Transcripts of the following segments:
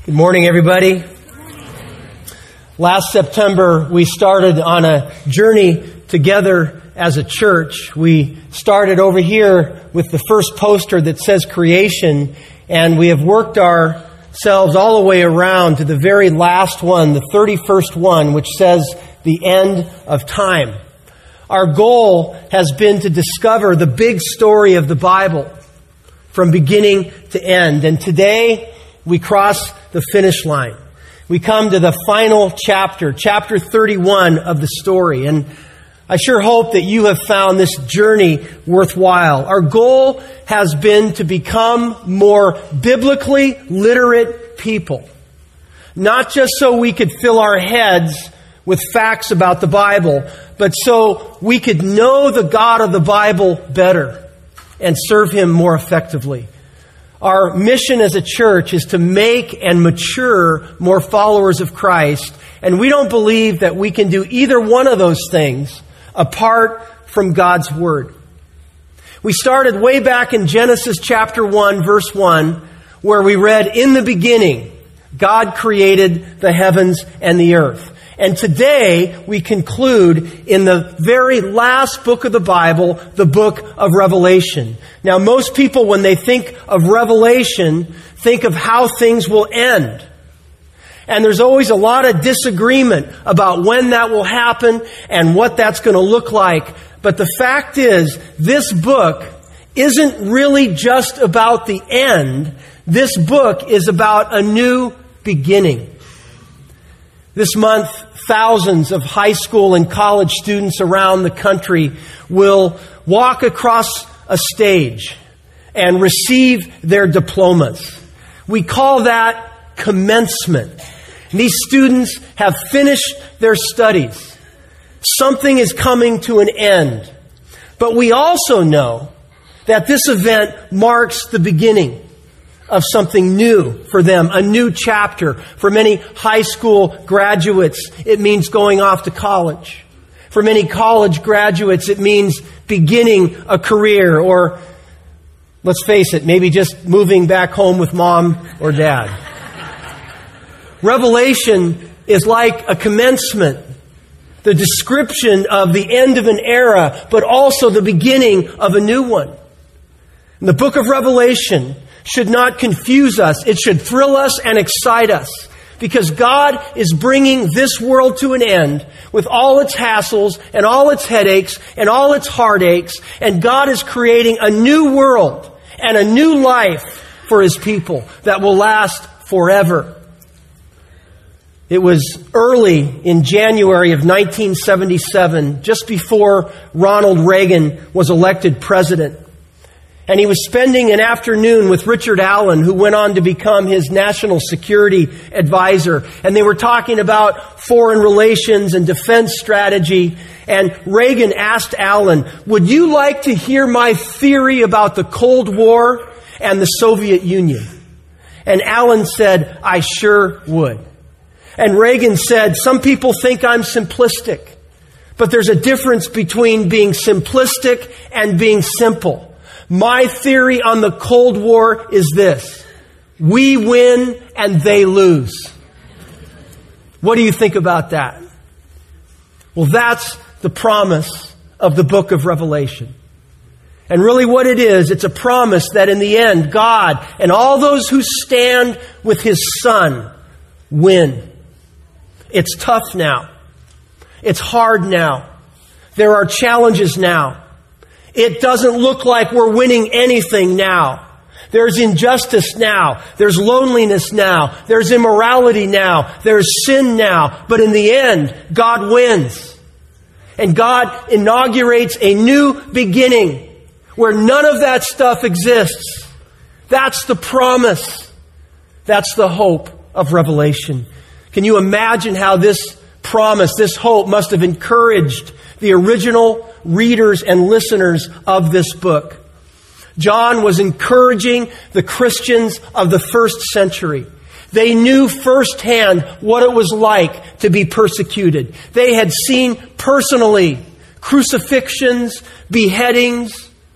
Good morning, everybody. Last September, we started on a journey together as a church. We started over here with the first poster that says creation, and we have worked ourselves all the way around to the very last one, the 31st one, which says the end of time. Our goal has been to discover the big story of the Bible from beginning to end. And today, we cross the finish line. We come to the final chapter 31 of the story. And I sure hope that you have found this journey worthwhile. Our goal has been to become more biblically literate people. Not just so we could fill our heads with facts about the Bible, but so we could know the God of the Bible better and serve Him more effectively. Our mission as a church is to make and mature more followers of Christ, and we don't believe that we can do either one of those things apart from God's Word. We started way back in Genesis chapter 1, verse 1, where we read, "In the beginning, God created the heavens and the earth." And today, we conclude in the very last book of the Bible, the book of Revelation. Now, most people, when they think of Revelation, think of how things will end. And there's always a lot of disagreement about when that will happen and what that's going to look like. But the fact is, this book isn't really just about the end. This book is about a new beginning. This month, thousands of high school and college students around the country will walk across a stage and receive their diplomas. We call that commencement. And these students have finished their studies. Something is coming to an end. But we also know that this event marks the beginning of something new for them, a new chapter. For many high school graduates, it means going off to college. For many college graduates, it means beginning a career, or, let's face it, maybe just moving back home with mom or dad. Revelation is like a commencement, the description of the end of an era, but also the beginning of a new one. And the book of Revelation should not confuse us. It should thrill us and excite us, because God is bringing this world to an end with all its hassles and all its headaches and all its heartaches, and God is creating a new world and a new life for His people that will last forever. It was early in January of 1977, just before Ronald Reagan was elected president. And he was spending an afternoon with Richard Allen, who went on to become his national security advisor. And they were talking about foreign relations and defense strategy. And Reagan asked Allen, "Would you like to hear my theory about the Cold War and the Soviet Union?" And Allen said, "I sure would." And Reagan said, "Some people think I'm simplistic, but there's a difference between being simplistic and being simple. My theory on the Cold War is this: we win and they lose." What do you think about that? Well, that's the promise of the book of Revelation. And really what it is, it's a promise that in the end, God and all those who stand with His Son win. It's tough now. It's hard now. There are challenges now. It doesn't look like we're winning anything now. There's injustice now. There's loneliness now. There's immorality now. There's sin now. But in the end, God wins. And God inaugurates a new beginning where none of that stuff exists. That's the promise. That's the hope of Revelation. Can you imagine how this promise, this hope, must have encouraged the original readers and listeners of this book? John was encouraging the Christians of the first century. They knew firsthand what it was like to be persecuted. They had seen personally crucifixions, beheadings.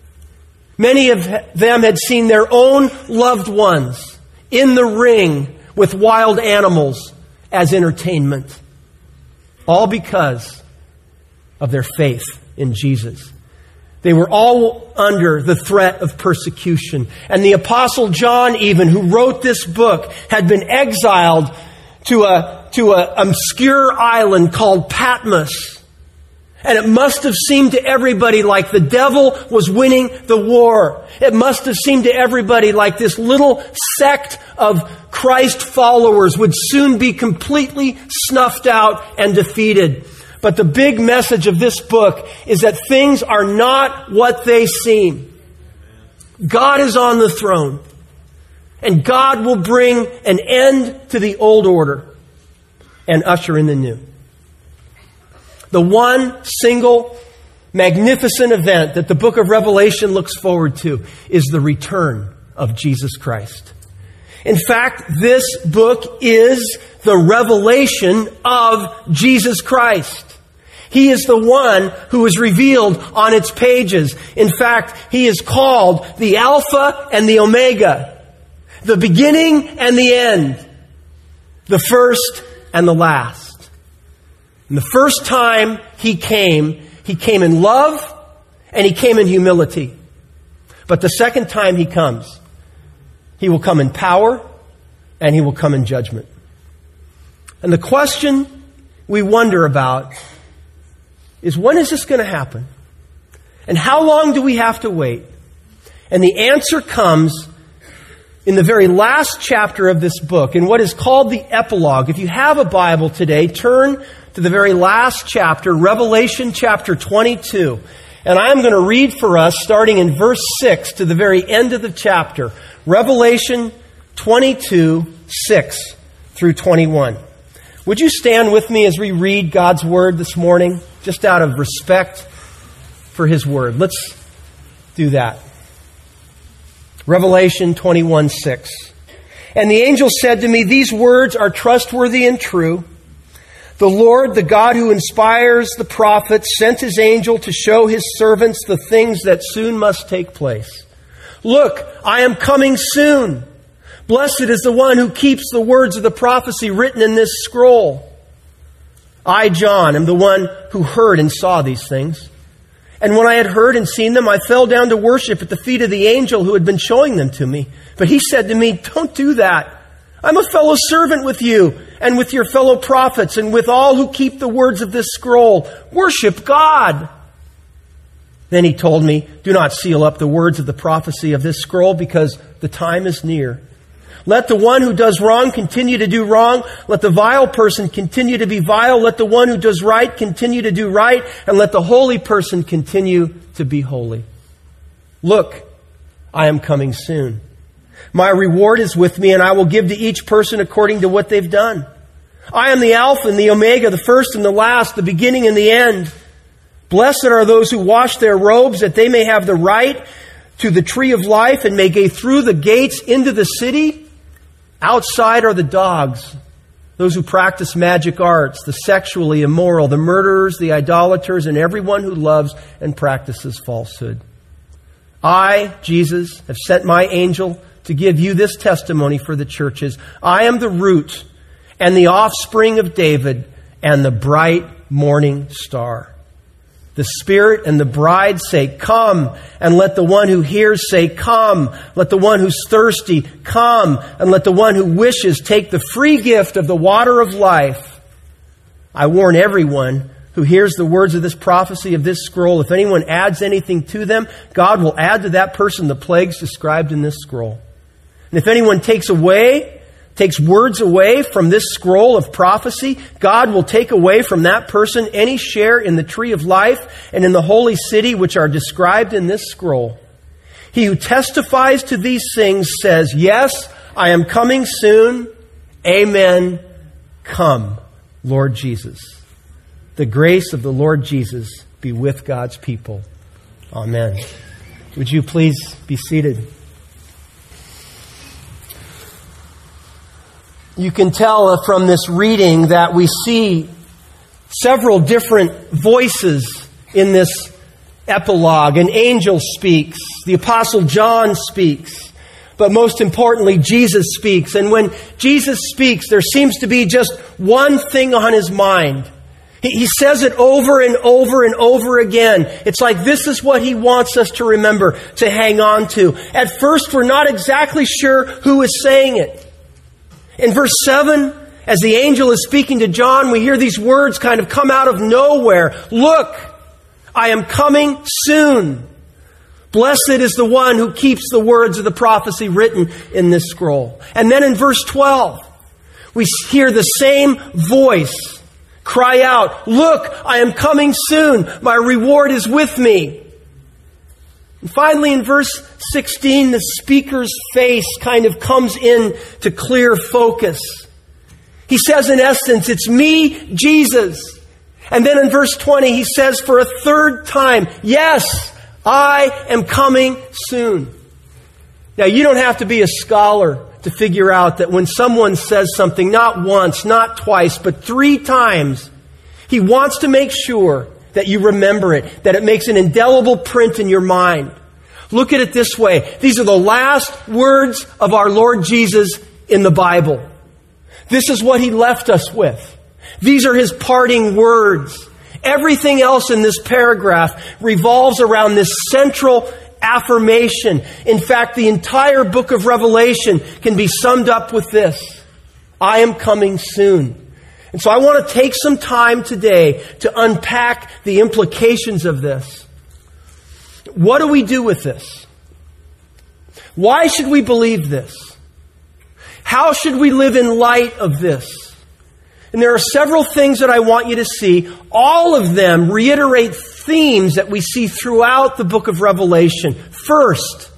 Many of them had seen their own loved ones in the ring with wild animals as entertainment. All because of their faith in Jesus. They were all under the threat of persecution. And the Apostle John, even, who wrote this book, had been exiled to an obscure island called Patmos. And it must have seemed to everybody like the devil was winning the war. It must have seemed to everybody like this little sect of Christ followers would soon be completely snuffed out and defeated. But the big message of this book is that things are not what they seem. God is on the throne. And God will bring an end to the old order and usher in the new. The one single magnificent event that the book of Revelation looks forward to is the return of Jesus Christ. In fact, this book is the revelation of Jesus Christ. He is the one who is revealed on its pages. In fact, He is called the Alpha and the Omega, the beginning and the end, the first and the last. And the first time He came in love and He came in humility. But the second time He comes, He will come in power and He will come in judgment. And the question we wonder about is, when is this going to happen? And how long do we have to wait? And the answer comes in the very last chapter of this book, in what is called the epilogue. If you have a Bible today, turn to the very last chapter, Revelation chapter 22. And I'm going to read for us, starting in verse 6 to the very end of the chapter. Revelation 22, 6 through 21. Would you stand with me as we read God's Word this morning, just out of respect for His Word? Let's do that. Revelation 21, 6. And the angel said to me, "These words are trustworthy and true. The Lord, the God who inspires the prophets, sent His angel to show His servants the things that soon must take place. Look, I am coming soon. Blessed is the one who keeps the words of the prophecy written in this scroll. I, John, am the one who heard and saw these things. And when I had heard and seen them, I fell down to worship at the feet of the angel who had been showing them to me. But he said to me, 'Don't do that. I'm a fellow servant with you and with your fellow prophets and with all who keep the words of this scroll. Worship God.' Then he told me, 'Do not seal up the words of the prophecy of this scroll, because the time is near. Let the one who does wrong continue to do wrong. Let the vile person continue to be vile. Let the one who does right continue to do right. And let the holy person continue to be holy. Look, I am coming soon. My reward is with me, and I will give to each person according to what they've done. I am the Alpha and the Omega, the first and the last, the beginning and the end. Blessed are those who wash their robes, that they may have the right to the tree of life and may go through the gates into the city. Outside are the dogs, those who practice magic arts, the sexually immoral, the murderers, the idolaters, and everyone who loves and practices falsehood. I, Jesus, have sent my angel to give you this testimony for the churches. I am the root and the offspring of David and the bright morning star. The Spirit and the bride say, 'Come,' and let the one who hears say, 'Come.' Let the one who's thirsty come, and let the one who wishes take the free gift of the water of life. I warn everyone who hears the words of this prophecy of this scroll. If anyone adds anything to them, God will add to that person the plagues described in this scroll. And if anyone takes words away from this scroll of prophecy, God will take away from that person any share in the tree of life and in the holy city which are described in this scroll. He who testifies to these things says, 'Yes, I am coming soon. Amen. Come, Lord Jesus.' The grace of the Lord Jesus be with God's people. Amen." Would you please be seated? You can tell from this reading that we see several different voices in this epilogue. An angel speaks. The Apostle John speaks. But most importantly, Jesus speaks. And when Jesus speaks, there seems to be just one thing on His mind. He says it over and over and over again. It's like this is what He wants us to remember, to hang on to. At first, we're not exactly sure who is saying it. In verse 7, as the angel is speaking to John, we hear these words kind of come out of nowhere. Look, I am coming soon. Blessed is the one who keeps the words of the prophecy written in this scroll. And then in verse 12, we hear the same voice cry out, look, I am coming soon. My reward is with me. And finally, in verse 16, the speaker's face kind of comes in to clear focus. He says, in essence, it's me, Jesus. And then in verse 20, he says for a third time, yes, I am coming soon. Now, you don't have to be a scholar to figure out that when someone says something, not once, not twice, but 3 times, he wants to make sure that you remember it, that it makes an indelible print in your mind. Look at it this way. These are the last words of our Lord Jesus in the Bible. This is what He left us with. These are His parting words. Everything else in this paragraph revolves around this central affirmation. In fact, the entire book of Revelation can be summed up with this: I am coming soon. And so I want to take some time today to unpack the implications of this. What do we do with this? Why should we believe this? How should we live in light of this? And there are several things that I want you to see. All of them reiterate themes that we see throughout the book of Revelation. First,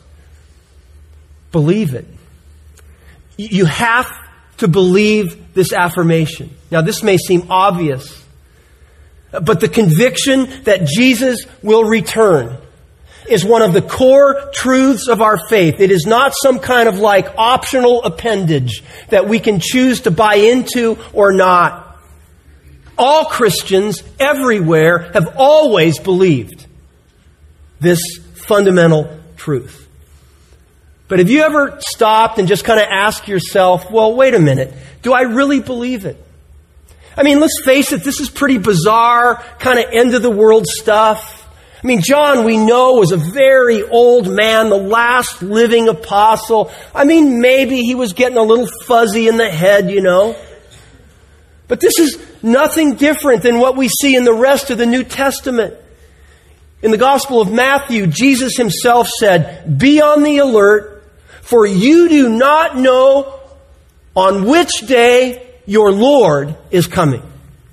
believe it. You have to believe this affirmation. Now, this may seem obvious, but the conviction that Jesus will return is one of the core truths of our faith. It is not some kind of like optional appendage that we can choose to buy into or not. All Christians everywhere have always believed this fundamental truth. But have you ever stopped and just kind of asked yourself, well, wait a minute, do I really believe it? I mean, let's face it, this is pretty bizarre, kind of end of the world stuff. I mean, John, we know, was a very old man, the last living apostle. I mean, maybe he was getting a little fuzzy in the head, you know. But this is nothing different than what we see in the rest of the New Testament. In the Gospel of Matthew, Jesus Himself said, be on the alert, for you do not know on which day your Lord is coming.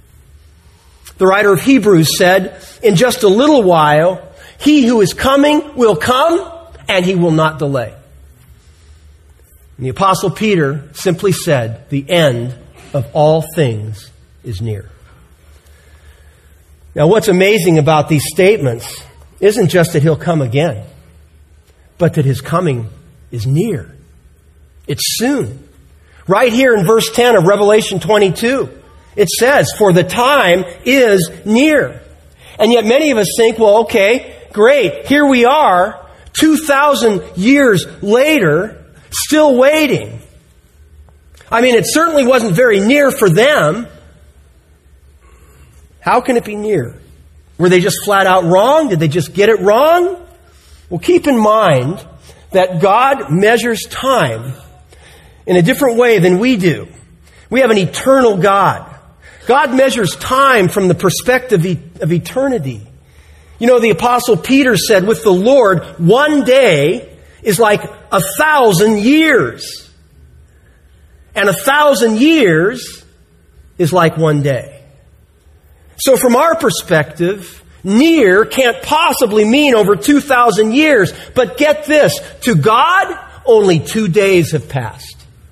The writer of Hebrews said, in just a little while, He who is coming will come, and He will not delay. And the Apostle Peter simply said, the end of all things is near. Now, what's amazing about these statements isn't just that He'll come again, but that His coming is near. It's soon. Right here in verse 10 of Revelation 22, it says, for the time is near. And yet many of us think, well, okay, great. Here we are, 2,000 years later, still waiting. I mean, it certainly wasn't very near for them. How can it be near? Were they just flat out wrong? Did they just get it wrong? Well, keep in mind that God measures time in a different way than we do. We have an eternal God. God measures time from the perspective of eternity. You know, the Apostle Peter said, with the Lord, one day is like 1,000 years. And 1,000 years is like one day. So from our perspective, near can't possibly mean over 2,000 years. But get this, to God, only 2 days have passed.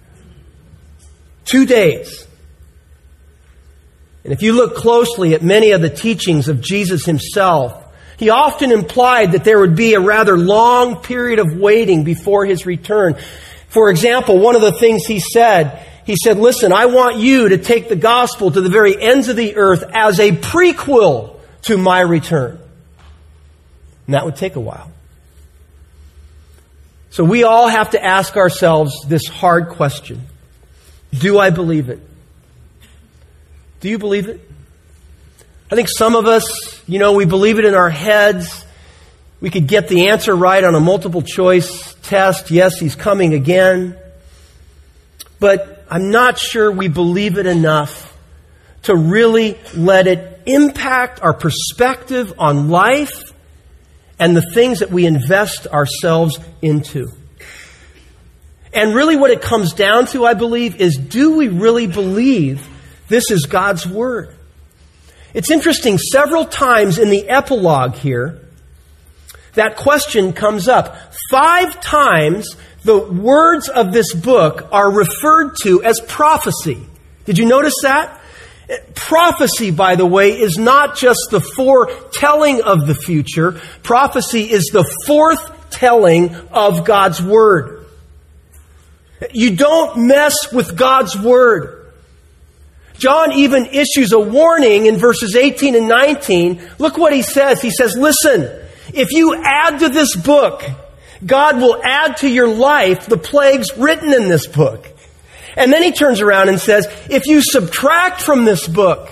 2 days. And if you look closely at many of the teachings of Jesus Himself, He often implied that there would be a rather long period of waiting before His return. For example, one of the things He said, listen, I want you to take the gospel to the very ends of the earth as a prequel to my return. And that would take a while. So we all have to ask ourselves this hard question. Do I believe it? Do you believe it? I think some of us, we believe it in our heads. We could get the answer right on a multiple choice test. Yes, He's coming again. But I'm not sure we believe it enough to really let it impact our perspective on life and the things that we invest ourselves into. And really what it comes down to, I believe, is do we really believe this is God's Word? It's interesting, several times in the epilogue here, that question comes up. 5 times the words of this book are referred to as prophecy. Did you notice that? Prophecy, by the way, is not just the foretelling of the future. Prophecy is the forthtelling of God's Word. You don't mess with God's Word. John even issues a warning in verses 18 and 19. Look what he says. He says, listen, if you add to this book, God will add to your life the plagues written in this book. And then he turns around and says, if you subtract from this book,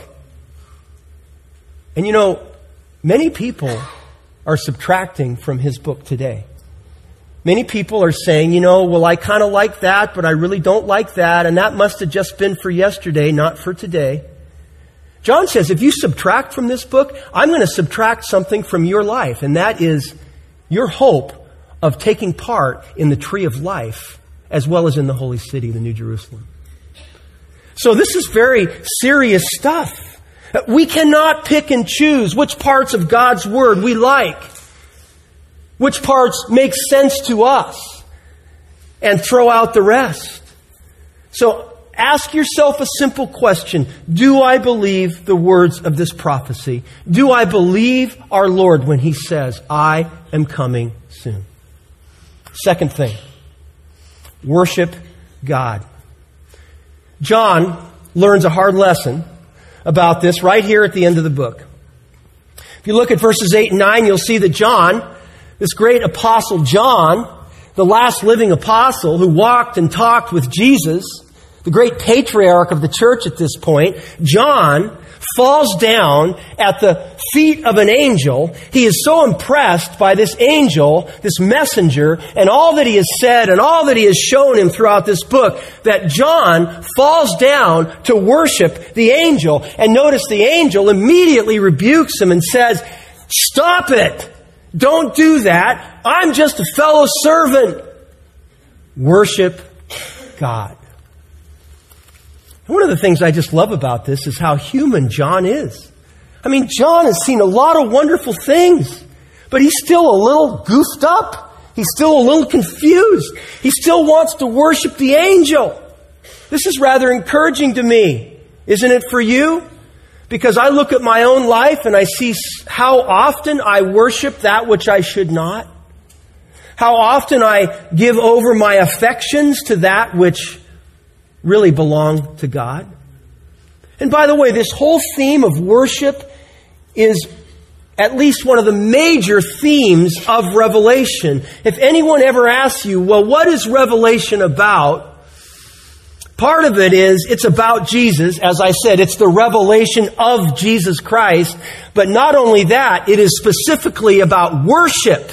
and many people are subtracting from his book today. Many people are saying, well, I kind of like that, but I really don't like that, and that must have just been for yesterday, not for today. John says, if you subtract from this book, I'm going to subtract something from your life, and that is your hope of taking part in the tree of life, as well as in the holy city, the New Jerusalem. So this is very serious stuff. We cannot pick and choose which parts of God's Word we like, which parts make sense to us, and throw out the rest. So ask yourself a simple question. Do I believe the words of this prophecy? Do I believe our Lord when He says, I am coming soon? Second thing. Worship God. John learns a hard lesson about this right here at the end of the book. If you look at verses 8 and 9, you'll see that John, this great apostle John, the last living apostle who walked and talked with Jesus, the great patriarch of the church at this point, John falls down at the feet of an angel. He is so impressed by this angel, this messenger, and all that he has said and all that he has shown him throughout this book, that John falls down to worship the angel. And notice the angel immediately rebukes him and says, stop it! Don't do that. I'm just a fellow servant. Worship God. One of the things I just love about this is how human John is. I mean, John has seen a lot of wonderful things, but he's still a little goofed up. He's still a little confused. He still wants to worship the angel. This is rather encouraging to me. Isn't it for you? Because I look at my own life and I see how often I worship that which I should not. How often I give over my affections to that which really belong to God. And by the way, this whole theme of worship is at least one of the major themes of Revelation. If anyone ever asks you, well, what is Revelation about? Part of it is, it's about Jesus. As I said, it's the revelation of Jesus Christ. But not only that, it is specifically about worship.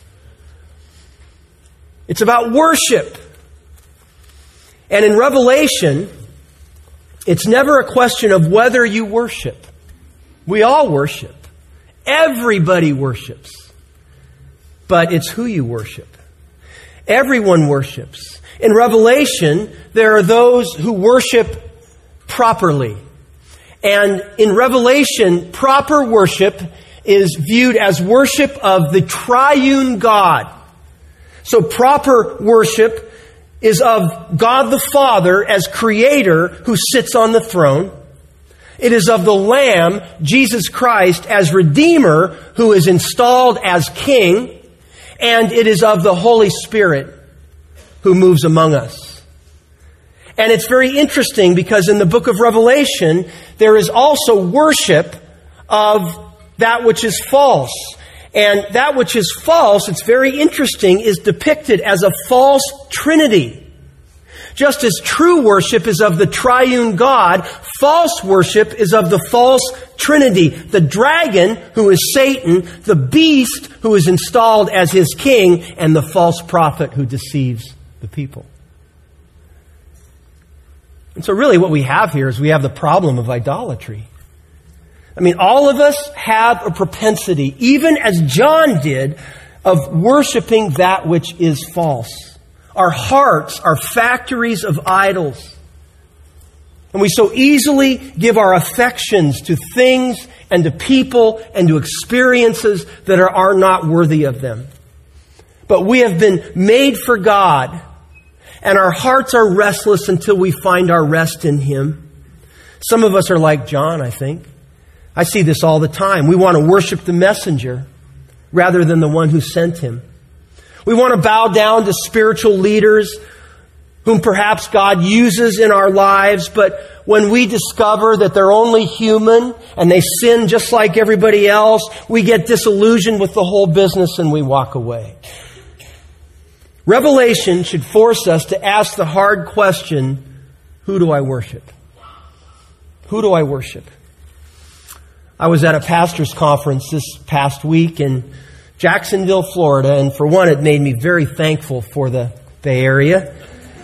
It's about worship. And in Revelation, it's never a question of whether you worship. We all worship. Everybody worships. But it's who you worship. Everyone worships. In Revelation, there are those who worship properly. And in Revelation, proper worship is viewed as worship of the triune God. So proper worship is of God the Father as Creator who sits on the throne. It is of the Lamb, Jesus Christ, as Redeemer who is installed as King. And it is of the Holy Spirit who moves among us. And it's very interesting because in the book of Revelation, there is also worship of that which is false. And that which is false, it's very interesting, is depicted as a false trinity. Just as true worship is of the triune God, false worship is of the false trinity. The dragon, who is Satan, the beast, who is installed as his king, and the false prophet who deceives the people. And so really what we have here is we have the problem of idolatry. I mean, all of us have a propensity, even as John did, of worshiping that which is false. Our hearts are factories of idols. And we so easily give our affections to things and to people and to experiences that are not worthy of them. But we have been made for God, and our hearts are restless until we find our rest in Him. Some of us are like John, I think. I see this all the time. We want to worship the messenger rather than the one who sent him. We want to bow down to spiritual leaders whom perhaps God uses in our lives, but when we discover that they're only human and they sin just like everybody else, we get disillusioned with the whole business and we walk away. Revelation should force us to ask the hard question, who do I worship? Who do I worship? I was at a pastor's conference this past week in Jacksonville, Florida, and for one, it made me very thankful for the Bay Area.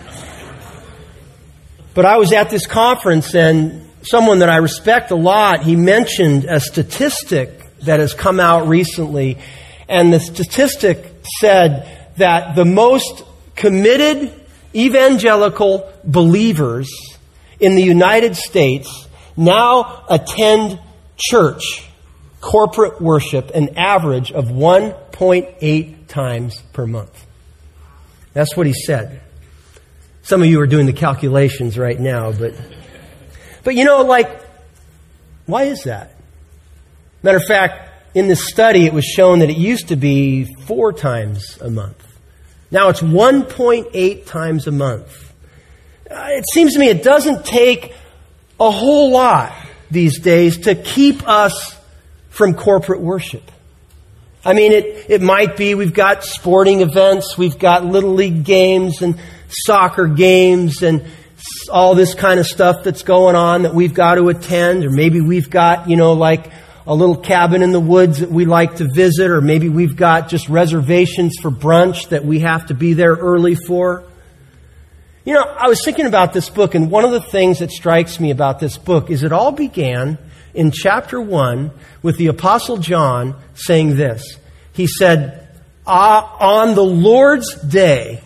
But I was at this conference, and someone that I respect a lot, he mentioned a statistic that has come out recently, and the statistic said that the most committed evangelical believers in the United States now attend church, corporate worship, an average of 1.8 times per month. That's what he said. Some of you are doing the calculations right now, but you know, why is that? Matter of fact, in this study, it was shown that it used to be 4 times a month. Now it's 1.8 times a month. It seems to me it doesn't take a whole lot these days to keep us from corporate worship. I mean, it might be we've got sporting events, we've got little league games and soccer games and all this kind of stuff that's going on that we've got to attend, or maybe we've got, like a little cabin in the woods that we like to visit, or maybe we've got just reservations for brunch that we have to be there early for. I was thinking about this book, and one of the things that strikes me about this book is it all began in chapter 1 with the Apostle John saying this. He said, on the Lord's day,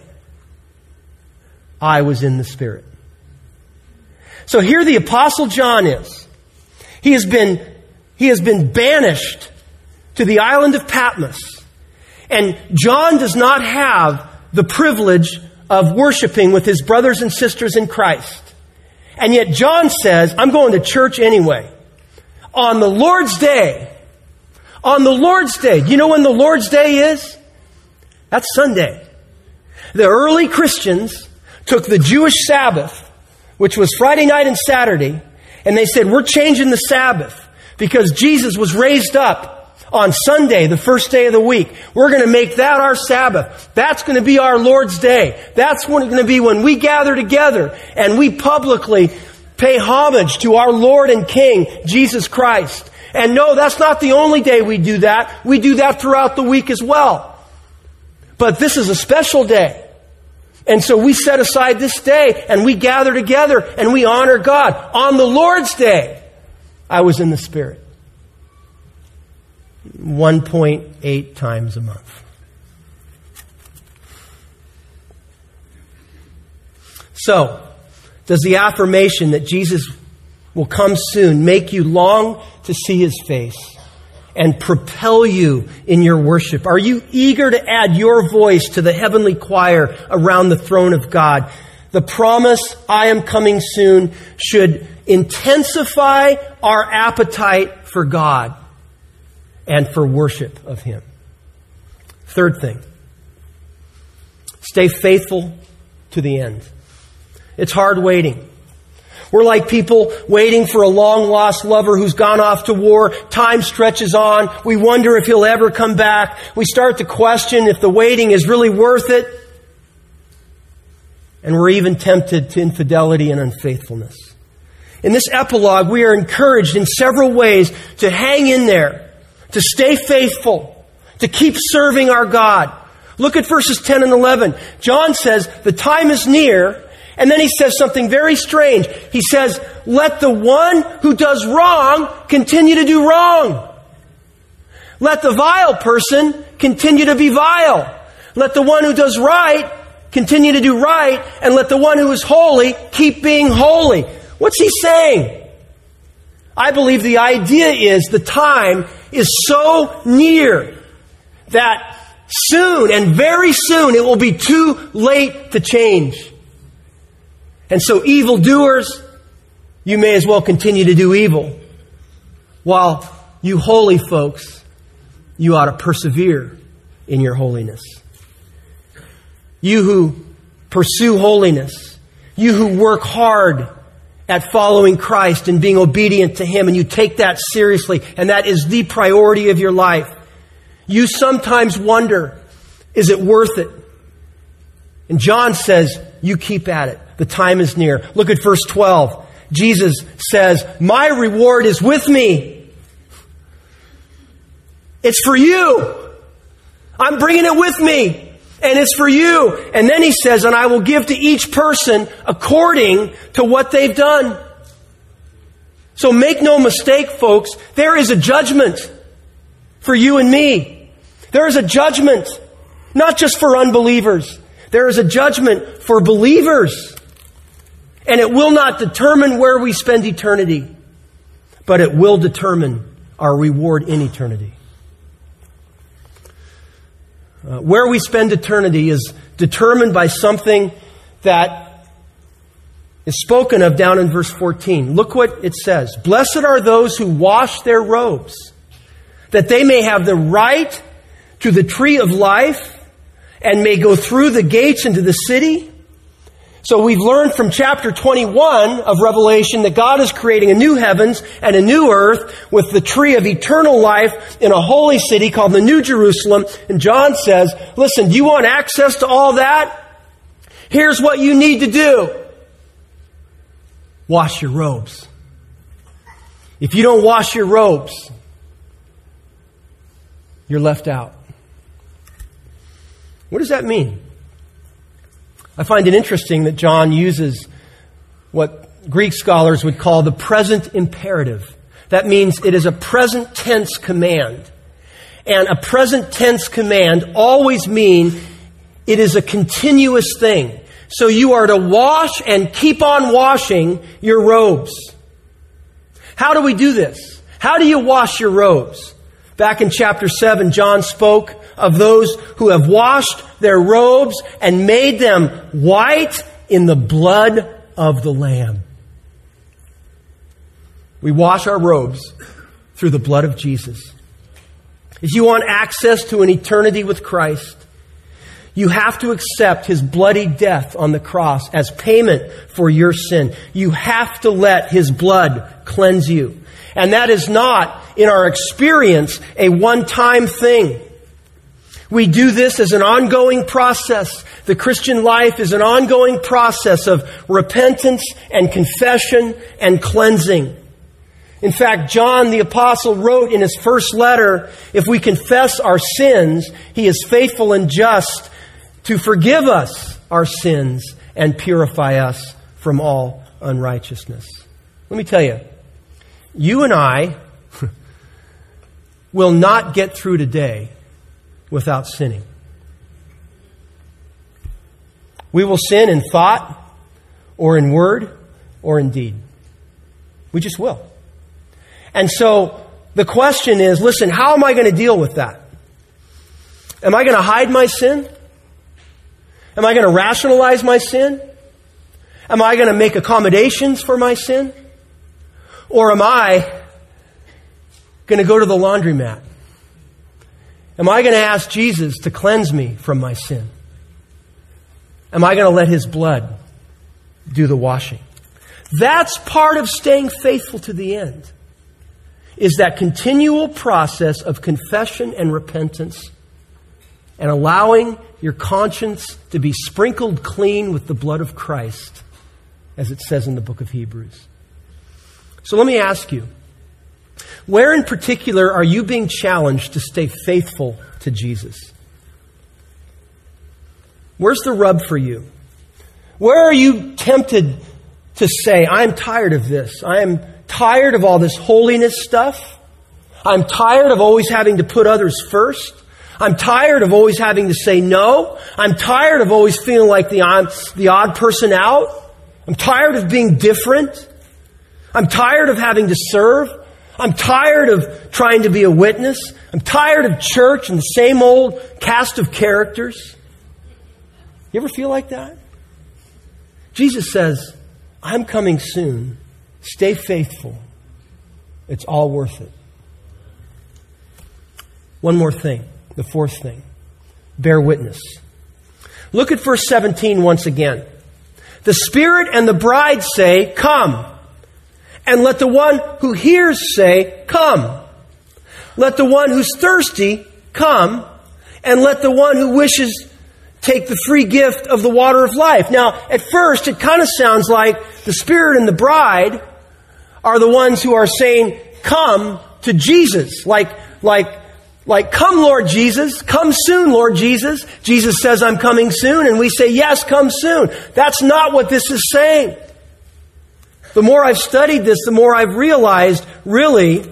I was in the Spirit. So here the Apostle John is. He has been banished to the island of Patmos. And John does not have the privilege of worshiping with his brothers and sisters in Christ. And yet John says, I'm going to church anyway. On the Lord's day. On the Lord's day. Do you know when the Lord's day is? That's Sunday. The early Christians took the Jewish Sabbath, which was Friday night and Saturday, and they said, we're changing the Sabbath because Jesus was raised up on Sunday, the first day of the week. We're going to make that our Sabbath. That's going to be our Lord's Day. That's going to be when we gather together and we publicly pay homage to our Lord and King, Jesus Christ. And no, that's not the only day we do that. We do that throughout the week as well. But this is a special day. And so we set aside this day and we gather together and we honor God. On the Lord's Day, I was in the Spirit. 1.8 times a month. So, does the affirmation that Jesus will come soon make you long to see His face and propel you in your worship? Are you eager to add your voice to the heavenly choir around the throne of God? The promise, I am coming soon, should intensify our appetite for God and for worship of Him. Third thing, stay faithful to the end. It's hard waiting. We're like people waiting for a long-lost lover who's gone off to war. Time stretches on. We wonder if he'll ever come back. We start to question if the waiting is really worth it. And we're even tempted to infidelity and unfaithfulness. In this epilogue, we are encouraged in several ways to hang in there, to stay faithful, to keep serving our God. Look at verses 10 and 11. John says, the time is near. And then he says something very strange. He says, let the one who does wrong continue to do wrong. Let the vile person continue to be vile. Let the one who does right continue to do right. And let the one who is holy keep being holy. What's he saying? I believe the idea is the time is so near that soon, and very soon, it will be too late to change. And so evildoers, you may as well continue to do evil. While you holy folks, you ought to persevere in your holiness. You who pursue holiness, you who work hard at following Christ and being obedient to Him, and you take that seriously, and that is the priority of your life. You sometimes wonder, is it worth it? And John says, you keep at it. The time is near. Look at verse 12. Jesus says, my reward is with me. It's for you. I'm bringing it with me. And it's for you. And then he says, and I will give to each person according to what they've done. So make no mistake, folks, there is a judgment for you and me. There is a judgment, not just for unbelievers. There is a judgment for believers. And it will not determine where we spend eternity, but it will determine our reward in eternity. Where we spend eternity is determined by something that is spoken of down in verse 14. Look what it says. Blessed are those who wash their robes, that they may have the right to the tree of life and may go through the gates into the city. So we've learned from chapter 21 of Revelation that God is creating a new heavens and a new earth with the tree of eternal life in a holy city called the New Jerusalem. And John says, listen, do you want access to all that? Here's what you need to do. Wash your robes. If you don't wash your robes, you're left out. What does that mean? I find it interesting that John uses what Greek scholars would call the present imperative. That means it is a present tense command. And a present tense command always means it is a continuous thing. So you are to wash and keep on washing your robes. How do we do this? How do you wash your robes? Back in chapter 7, John spoke of those who have washed their robes and made them white in the blood of the Lamb. We wash our robes through the blood of Jesus. If you want access to an eternity with Christ, you have to accept His bloody death on the cross as payment for your sin. You have to let His blood cleanse you. And that is not, in our experience, a one-time thing. We do this as an ongoing process. The Christian life is an ongoing process of repentance and confession and cleansing. In fact, John the Apostle wrote in his first letter, if we confess our sins, He is faithful and just to forgive us our sins and purify us from all unrighteousness. Let me tell you, you and I will not get through today without sinning. We will sin in thought or in word or in deed. We just will. And so the question is, listen, how am I going to deal with that? Am I going to hide my sin? Am I going to rationalize my sin? Am I going to make accommodations for my sin? Or am I going to go to the laundromat? Am I going to ask Jesus to cleanse me from my sin? Am I going to let His blood do the washing? That's part of staying faithful to the end, is that continual process of confession and repentance and allowing your conscience to be sprinkled clean with the blood of Christ, as it says in the book of Hebrews. So let me ask you, where in particular are you being challenged to stay faithful to Jesus? Where's the rub for you? Where are you tempted to say, I'm tired of this. I am tired of all this holiness stuff. I'm tired of always having to put others first. I'm tired of always having to say no. I'm tired of always feeling like the odd person out. I'm tired of being different. I'm tired of having to serve. I'm tired of trying to be a witness. I'm tired of church and the same old cast of characters. You ever feel like that? Jesus says, I'm coming soon. Stay faithful. It's all worth it. One more thing, the fourth thing. Bear witness. Look at verse 17 once again. The Spirit and the bride say, come. And let the one who hears say, come. Let the one who's thirsty come. And let the one who wishes take the free gift of the water of life. Now, at first, it kind of sounds like the Spirit and the bride are the ones who are saying, come to Jesus. Like, come, Lord Jesus. Come soon, Lord Jesus. Jesus says, I'm coming soon. And we say, yes, come soon. That's not what this is saying. The more I've studied this, the more I've realized, really,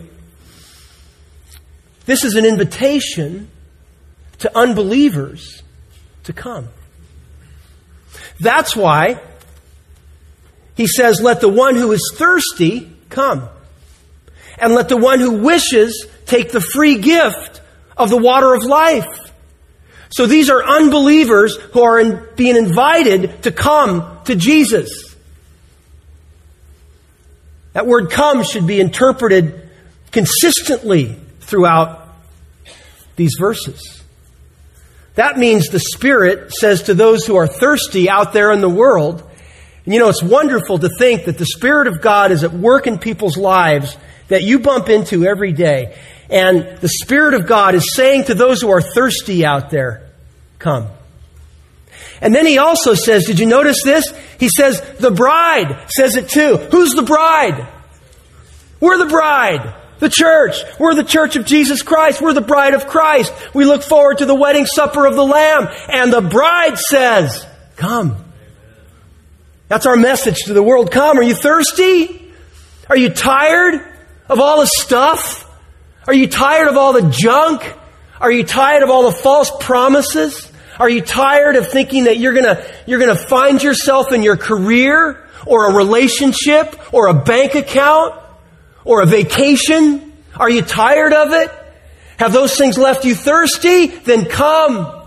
this is an invitation to unbelievers to come. That's why he says, let the one who is thirsty come. And let the one who wishes take the free gift of the water of life. So these are unbelievers who are being invited to come to Jesus. That word come should be interpreted consistently throughout these verses. That means the Spirit says to those who are thirsty out there in the world, and it's wonderful to think that the Spirit of God is at work in people's lives that you bump into every day. And the Spirit of God is saying to those who are thirsty out there, come. And then he also says, did you notice this? He says, the bride says it too. Who's the bride? We're the bride. The church. We're the church of Jesus Christ. We're the bride of Christ. We look forward to the wedding supper of the Lamb. And the bride says, come. That's our message to the world. Come. Are you thirsty? Are you tired of all the stuff? Are you tired of all the junk? Are you tired of all the false promises? Are you tired of thinking that you're gonna find yourself in your career or a relationship or a bank account or a vacation? Are you tired of it? Have those things left you thirsty? Then come.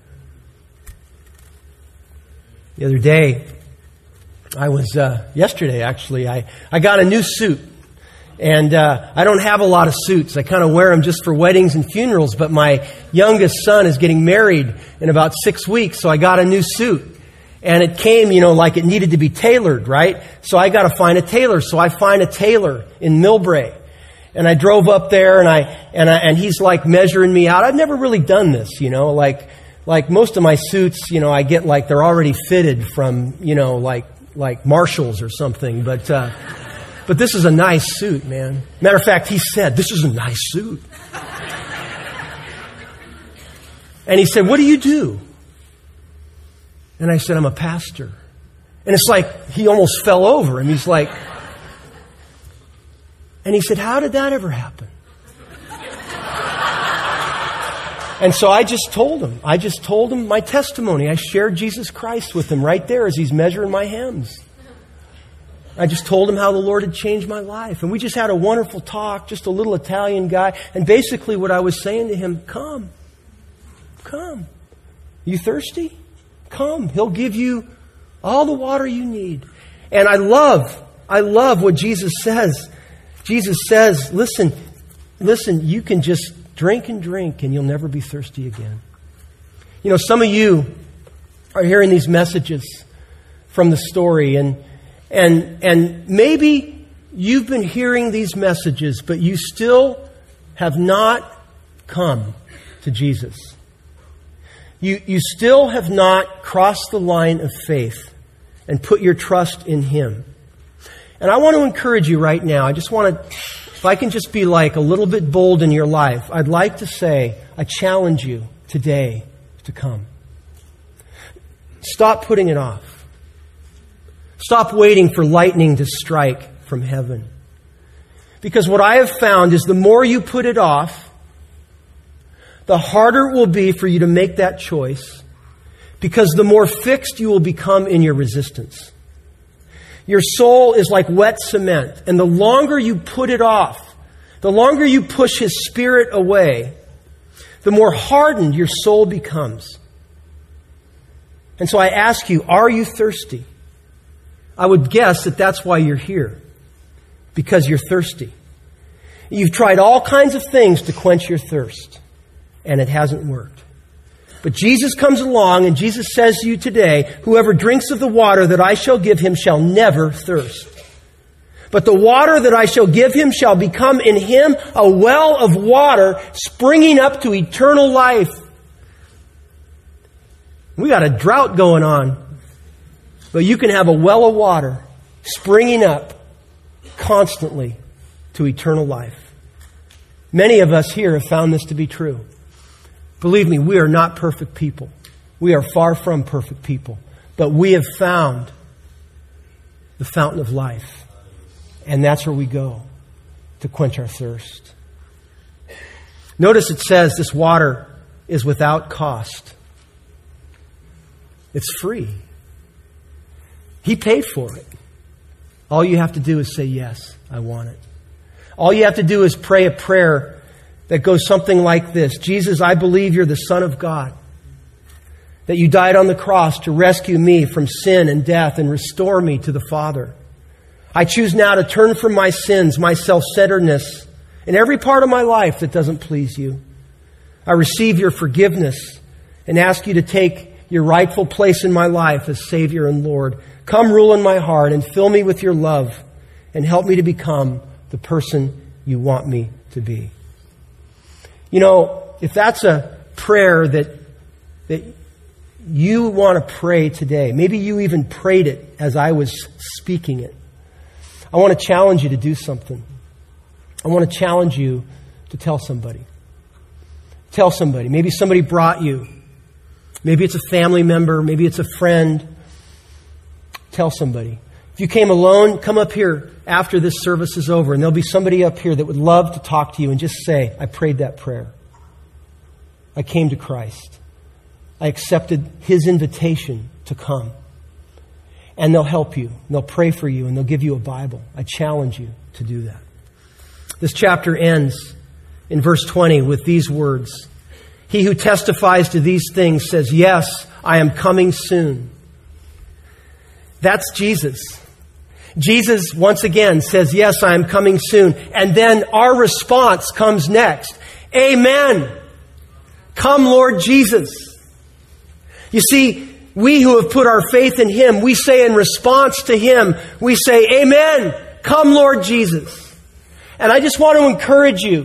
The other day, yesterday actually, I got a new suit. And I don't have a lot of suits. I kind of wear them just for weddings and funerals. But my youngest son is getting married in about 6 weeks, so I got a new suit. And it came, like it needed to be tailored, right? So I got to find a tailor. So I find a tailor in Millbrae. And I drove up there, and he's like measuring me out. I've never really done this, like most of my suits, I get like they're already fitted from, like Marshalls or something. But this is a nice suit, man. Matter of fact, he said, this is a nice suit. And he said, what do you do? And I said, I'm a pastor. And it's like he almost fell over. And he's like, and he said, how did that ever happen? And so I just told him my testimony. I shared Jesus Christ with him right there as he's measuring my hems. I just told him how the Lord had changed my life. And we just had a wonderful talk, just a little Italian guy. And basically what I was saying to him, come. You thirsty? Come. He'll give you all the water you need. And I love what Jesus says. Jesus says, listen, you can just drink and you'll never be thirsty again. Some of you are hearing these messages from the story and And maybe you've been hearing these messages, but you still have not come to Jesus. You still have not crossed the line of faith and put your trust in Him. And I want to encourage you right now. I just want to, if I can just be like a little bit bold in your life, I'd like to say, I challenge you today to come. Stop putting it off. Stop waiting for lightning to strike from heaven. Because what I have found is the more you put it off, the harder it will be for you to make that choice, because the more fixed you will become in your resistance. Your soul is like wet cement, and the longer you put it off, the longer you push His Spirit away, the more hardened your soul becomes. And so I ask you, are you thirsty? I would guess that that's why you're here, because you're thirsty. You've tried all kinds of things to quench your thirst, and it hasn't worked. But Jesus comes along, and Jesus says to you today, whoever drinks of the water that I shall give him shall never thirst. But the water that I shall give him shall become in him a well of water springing up to eternal life. We got a drought going on, but you can have a well of water springing up constantly to eternal life. Many of us here have found this to be true. Believe me, we are not perfect people. We are far from perfect people. But we have found the fountain of life. And that's where we go to quench our thirst. Notice it says this water is without cost. It's free. He paid for it. All you have to do is say, yes, I want it. All you have to do is pray a prayer that goes something like this. Jesus, I believe you're the Son of God. That you died on the cross to rescue me from sin and death and restore me to the Father. I choose now to turn from my sins, my self-centeredness, in every part of my life that doesn't please you. I receive your forgiveness and ask you to take your rightful place in my life as Savior and Lord. Come rule in my heart and fill me with your love and help me to become the person you want me to be. You know, if that's a prayer that you want to pray today, maybe you even prayed it as I was speaking it, I want to challenge you to do something. I want to challenge you to tell somebody. Tell somebody. Maybe somebody brought you. Maybe it's a family member. Maybe it's a friend. Tell somebody. If you came alone, come up here after this service is over, and there'll be somebody up here that would love to talk to you and just say, I prayed that prayer. I came to Christ. I accepted His invitation to come. And they'll help you. And they'll pray for you, and they'll give you a Bible. I challenge you to do that. This chapter ends in verse 20 with these words. He who testifies to these things says, yes, I am coming soon. That's Jesus. Jesus, once again, says, yes, I am coming soon. And then our response comes next. Amen. Come, Lord Jesus. You see, we who have put our faith in Him, we say in response to Him, we say, Amen. Come, Lord Jesus. And I just want to encourage you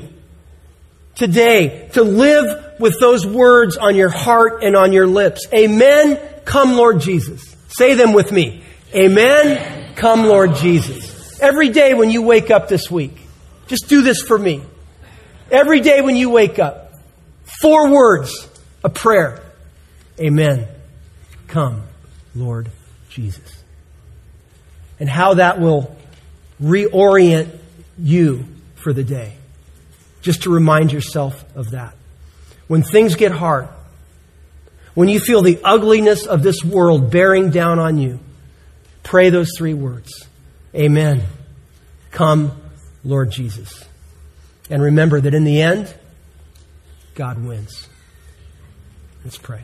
today to live with those words on your heart and on your lips. Amen. Come, Lord Jesus. Say them with me. Amen. Come, Lord Jesus. Every day when you wake up this week, just do this for me. Every day when you wake up, 4 words, a prayer. Amen. Come, Lord Jesus. And how that will reorient you for the day. Just to remind yourself of that. When things get hard, when you feel the ugliness of this world bearing down on you, pray those 3 words. Amen. Come, Lord Jesus. And remember that in the end, God wins. Let's pray.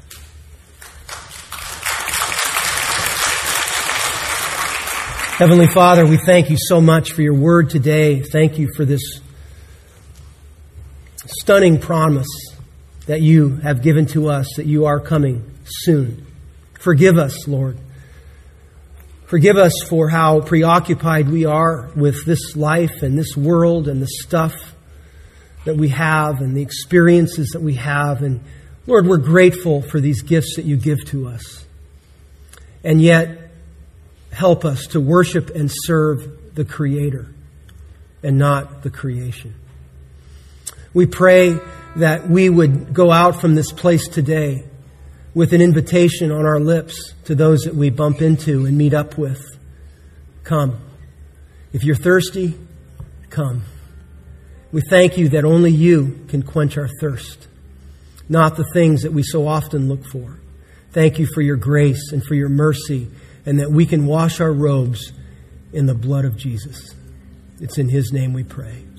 Heavenly Father, we thank you so much for your word today. Thank you for this stunning promise that you have given to us, that you are coming soon. Forgive us, Lord, Forgive us for how preoccupied we are with this life and this world and the stuff that we have and the experiences that we have. And Lord, we're grateful for these gifts that you give to us. And yet, help us to worship and serve the Creator and not the creation. We pray that we would go out from this place today with an invitation on our lips to those that we bump into and meet up with. Come. If you're thirsty, come. We thank you that only you can quench our thirst, not the things that we so often look for. Thank you for your grace and for your mercy, and that we can wash our robes in the blood of Jesus. It's in His name we pray.